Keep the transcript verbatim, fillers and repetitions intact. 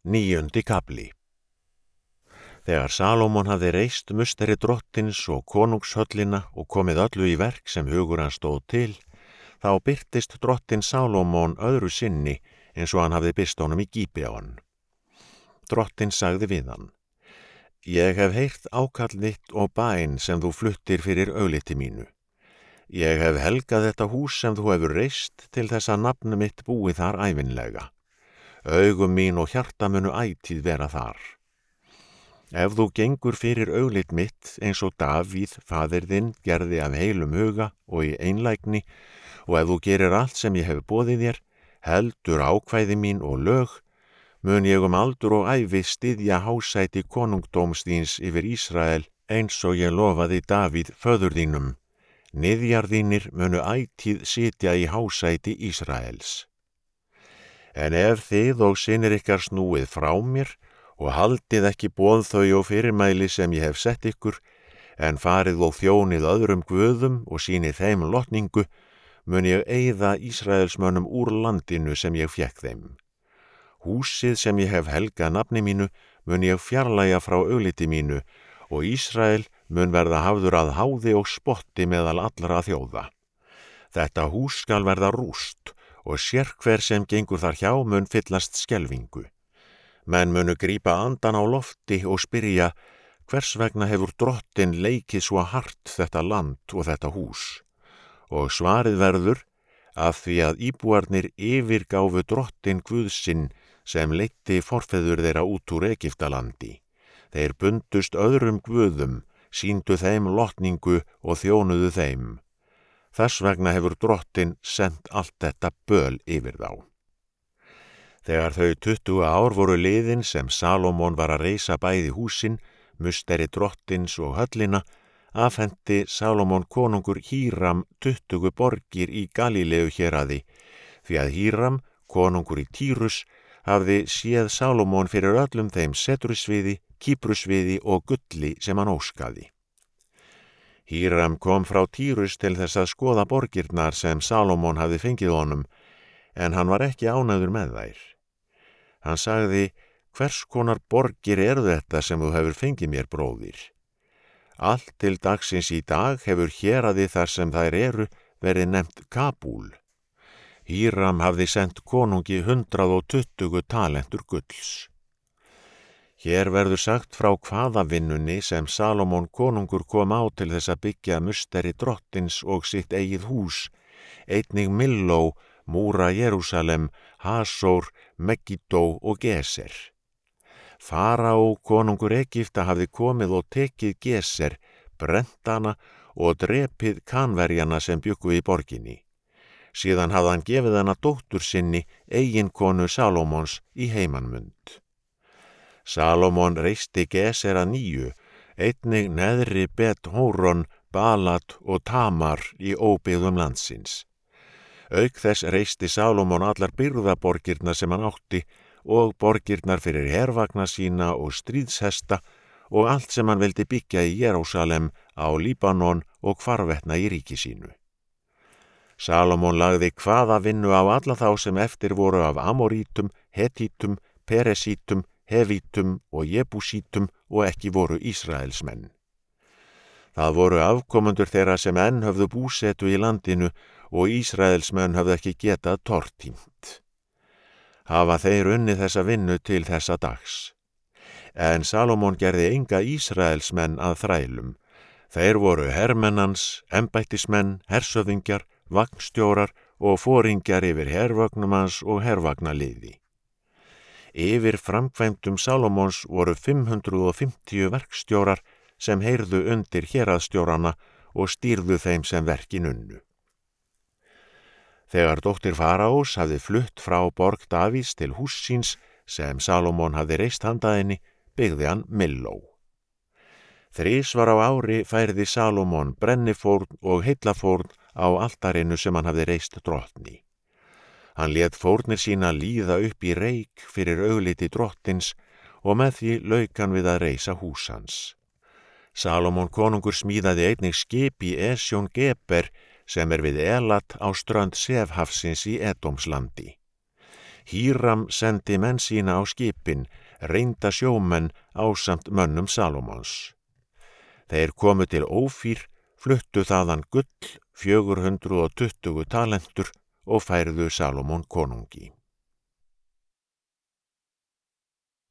Níundi kafli. Þegar Salómon hafði reist musteri drottins og konungshöllina og komið öllu í verk sem hugur hann stóð til, þá birtist drottinn Salómon öðru sinni eins og hann hafði birst honum í Gíbeon. Drottinn sagði við hann: Ég hef heyrt ákall þitt og bæn sem þú fluttir fyrir augliti mínu. Ég hef helgað þetta hús sem þú hefur reist til þess að nafn mitt búi þar ævinlega. Augum mín og hjarta munu ætíð vera þar. Ef þú gengur fyrir auglit mitt eins og Davíð, faðir þinn, gerði af heilum huga og í einlægni, og ef þú gerir allt sem ég hef boðið þér, heldur ákvæði mín og lög, mun ég um aldur og ævi styðja hásæti konungdóms þíns yfir Ísrael eins og ég lofaði Davíð föður þínum. Niðjar þínir munu ætíð sitja í hásæti Ísraels. En ef þið og synir ykkar snúið frá mér og haldið ekki boð þau og fyrirmæli sem ég hef sett ykkur, en farið og þjónið öðrum guðum og sýnið þeim lotningu, mun ég eyða Ísraelsmönnum úr landinu sem ég fékk þeim. Húsið sem ég hef helgað nafni mínu mun ég fjarlægja frá augliti mínu, og Ísrael mun verða hafður að háði og spotti meðal allra þjóða. Þetta hús skal verða rúst, og sérhver sem gengur þar hjá mun fyllast skelfingu. Menn munu grípa andan á lofti og spyrja: hvers vegna hefur drottinn leikið svo hart þetta land og þetta hús? Og svarið verður: af því að íbúarnir yfirgáfu drottinn Guð sinn sem leiddi forfeður þeirra út úr Egyptalandi. Þeir bundust öðrum guðum, sýndu þeim lotningu og þjónuðu þeim. Þess vegna hefur drottinn sent allt þetta böl yfir þá. Þegar þau tuttugu ár voru liðin sem Salómon var að reisa bæði húsin, musteri drottins og höllina, afhenti Salómon konungur Híram tuttugu borgir í Galíleu héraði, því að Híram, konungur í Týrus, hafði séð Salómon fyrir öllum þeim setrusviði, kíprusviði og gulli sem hann óskaði. Híram kom frá Týrus til þess að skoða borgirnar sem Salómon hafði fengið honum, en hann var ekki ánægður með þær. Hann sagði: hvers konar borgir eru þetta sem þú hefur fengið mér, bróðir? Allt til dagsins í dag hefur héraði þar sem þær eru verið nefnt Kabúl. Híram hafði sent konungi hundrað og tuttugu talentur gulls. Hér verður sagt frá hvaða vinnunni sem Salómon konungur kom á til þess að byggja musteri drottins og sitt eigið hús, einnig Milló, múra Jerúsalem, Hasór, Meggidó og Geser. Faraó, konungur Egypta, hafði komið og tekið Geser, brennt hana og drepið Kanverjana sem bjuggu í borginni. Síðan hafði hann gefið hana dóttur sinni, eiginkonu Salómons, í heimanmund. Salómon reisti Geser að nýju, einnig neðri Bet-Hóron, Balat og Tamar í óbyggðum landsins. Auk þess reisti Salómon allar byrðaborgirnar sem hann átti og borgirnar fyrir hervagna sína og stríðshesta og allt sem hann vildi byggja í Jerúsalem, á Líbanon og hvarvetna í ríki sínu. Salómon lagði hvaða vinnu á alla þá sem eftir voru af Amorítum, Hetítum, Peresítum, Hevítum og Jebúsítum og ekki voru Ísraelsmenn. Það voru afkomendur þeirra sem enn höfðu búsetu í landinu og Ísraelsmenn höfðu ekki getað tortímt. Hafa þeir unnið þessa vinnu til þessa dags. En Salómon gerði enga Ísraelsmenn að þrælum. Þeir voru hermennans, embættismenn, hersöfingjar, vagnstjórar og foringjar yfir hervögnum hans og hervagnaliði. Yfir framkvæmdum Salómons voru fimm hundruð og fimmtíu verkstjórar sem heyrðu undir héraðsstjórana og stýrðu þeim sem verkin unnu. Þegar dóttir Faraós hafði flutt frá borg Davís til húss síns sem Salómon hafði reist handa henni, byggði hann Milló. Þrisvar á ári færði Salómon brennifórn og heillafórn á altarinu sem hann hafði reist drottni. Hann lét fórnir sína líða upp í reik fyrir augliti drottins og með því lauk hann við að reisa hús hans. Salómon konungur smíðaði einnig skip í Esjón Geber sem er við Elat á strönd Sefhafsins í Edómslandi. Híram sendi menn sína á skipin, reynda sjómenn ásamt mönnum Salómons. Þeir komu til Ófír, fluttu þaðan gull, fjögur hundruð og tuttugu talentur og færðu Salómon konungi.